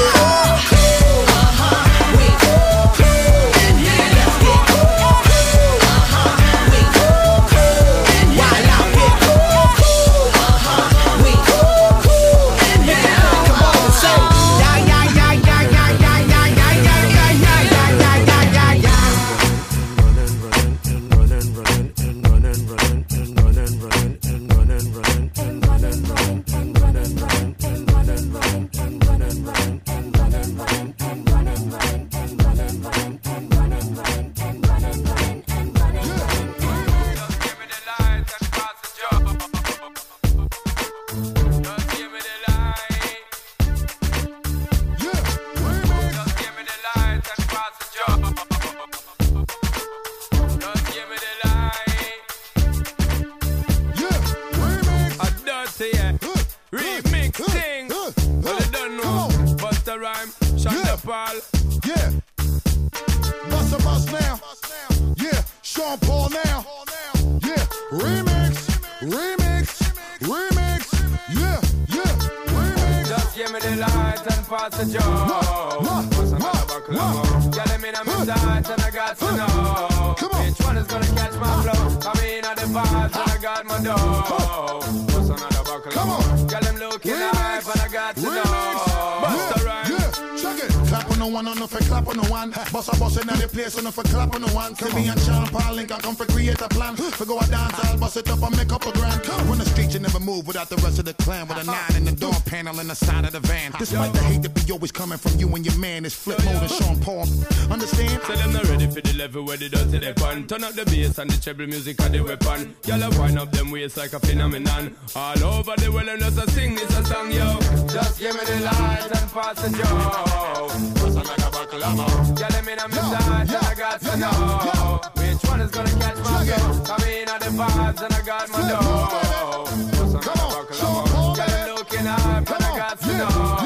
[SPEAKER 22] Despite the hate that be always coming from you and your man, it's Flip Mode and Sean Paul. Understand?
[SPEAKER 17] So them not ready for the level where they dirty they pan. Turn up the bass and the treble music and the weapon. Y'all wind up them waist like a phenomenon. All over the world and just a sing this a song, yo. Just give me the light and pass the joe. Cause I'm like a buckle of more. Y'all let me know my side and I got to know which one is gonna catch my flow. I mean all the vibes and I got my dough. Cause I'm like a buckle of more. Y'all looking up and I got to know.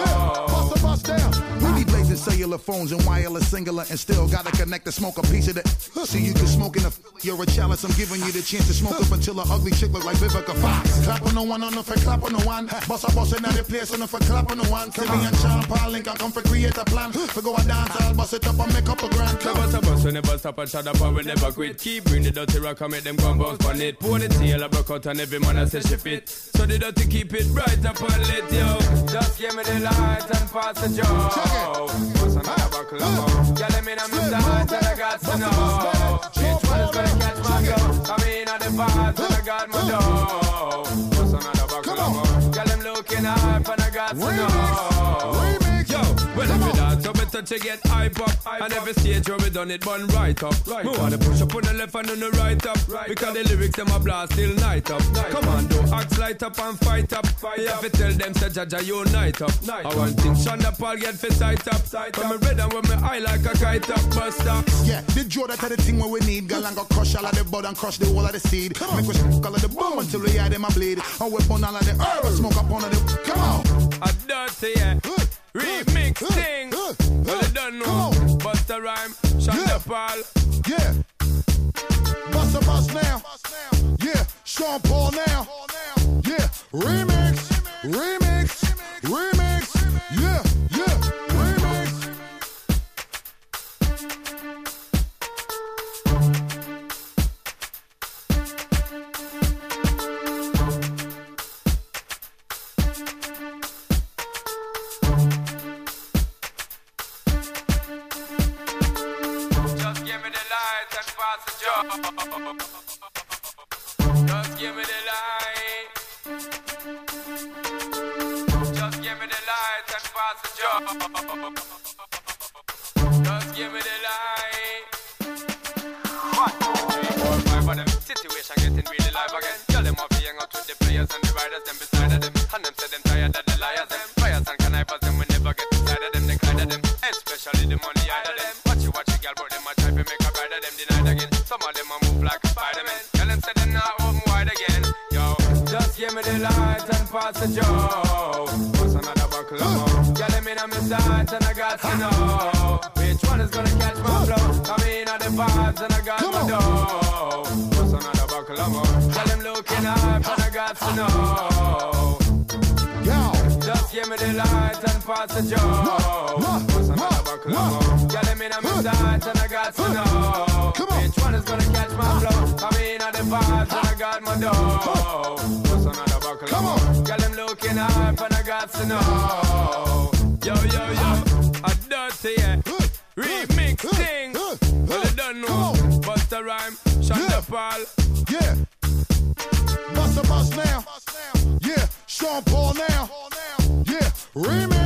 [SPEAKER 22] We be blazing cellular phones and wireless singular and still gotta connect to smoke a piece of it. So you can smoke in the you're a chalice. I'm giving you the chance to smoke up until an ugly chick look like Vivica Fox. Clap on the one, on the for clap on the one. Boss in the place on the for clap on the one. Timmy and Sean Paul Link, I come for create a plan. For go a dance, I'll bust it up and make up a grand.
[SPEAKER 17] Bust we never stop and shut up and we never quit. Keep bring the dirty rock and make them come bounce on it. Pour the tail, I broke out and every man I say she fit. So the dirty keep it bright up and lit, yo. Just give me the light and pass the joe. another buckle of more. Girl, I'm in my sights and I got to know which one is gonna catch my flow. I'm in the vibes and I got my dough. What's another buckle of more? Girl, I'm looking hype and I got to know.
[SPEAKER 1] Yo, well if you dance so better to get hype up. And every stage where we done it bun right up. Me wanna push up on the left and on the right up. Because the lyrics them a blast till night up. Come on, do act light up and fight up. You have to tell them say Jaja unite up. I want things Shonda Paul get for sight up. When me red and when me eye like a kite up. Buster.
[SPEAKER 22] Yeah, the draw that the thing where we need. Girl and go crush all of the bud and crush the whole of the seed. Make us all of the bone until we hear them a bleed. And we burn all of the herb and smoke up on the. Come on.
[SPEAKER 1] A dirty yeah. Remix thing. Well you don't know. Buster Rhyme. Shonda Paul.
[SPEAKER 22] Yeah. Buster Bust now. Yeah. Sean Paul now. Yeah. Remix. Yeah. Remix.
[SPEAKER 17] Just give me the light and pass the job. Just give me the light. Just give me the light and pass the job. Just give me the light. 1, 2, 3, 4, 5 of them. Situation getting really live again. Tell them off hang out with the players and the riders, them beside of them. And them say them tired of the liars, them. Fires and connivers, them we never get inside of them. They kind of them, especially the money out of them. Watch you, girl, but them a try to make a bride of them denied again. Some of them a move like a Spider-Man. Tell them say them not open wide again. Yo, just give me the light and pass the joe. What's another buckle of more? Girl, I'm in my sights and I got to know which one is gonna catch my flow. I'm in the vibes and I got my dough. What's another buckle of more? Girl, I'm looking hype and I got to know. Just give me the light and pass the joe. What's another buckle of more? Girl, I'm in my sights and I got to know which one is gonna catch my flow. I'm in the vibes and I got my dough. What's another buckle of more? Girl, I'm looking hype and I got to know.
[SPEAKER 1] Yo, a dirty yeah. Remix thing. Well you don't know. Buster Rhyme. Shonda Paul.
[SPEAKER 22] Yeah. Buster Bust now. Yeah. Sean Paul now. Yeah. Remix.